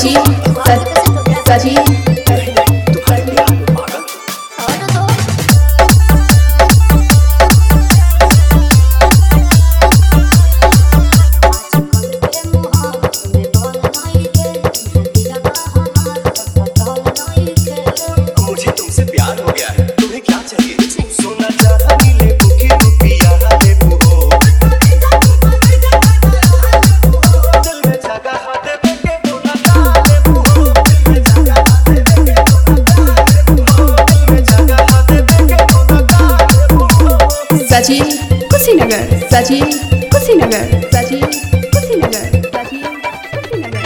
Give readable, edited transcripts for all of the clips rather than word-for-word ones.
सचिन सचिन मुझे तुमसे प्यार हो गया है, तुम्हें क्या चाहिए? सोना चांदी ले बुकी रुपया ले बुहो, दिल में जगह दे के मुलाका ले बुहो, दिल में जगह दे के मुलाका ले बुहो, दिल में जगह दे के मुलाका ले बुहो। सचिन कुशीनगर सचिन कुशीनगर सचिन कुशीनगर सचिन कुशीनगर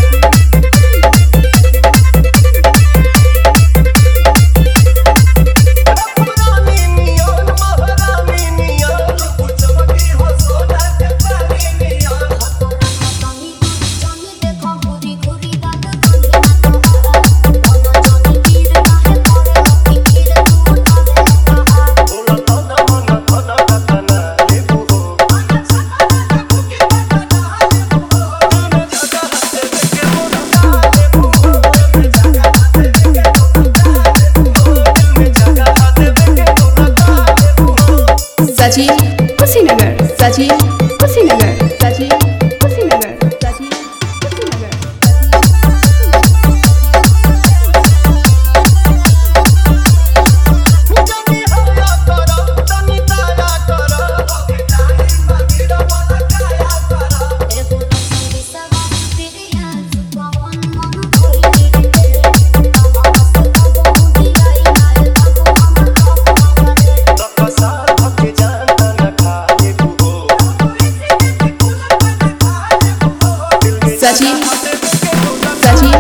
सचिन कुशीनगर सचिन कुशीनगर सचिन कुशीनगर सचिन कुशीनगर सचिन सचिन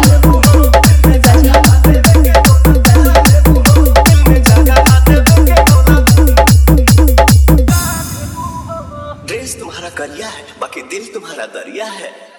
ड्रेस तुम्हारा करिया है, बाकी दिल तुम्हारा दरिया है।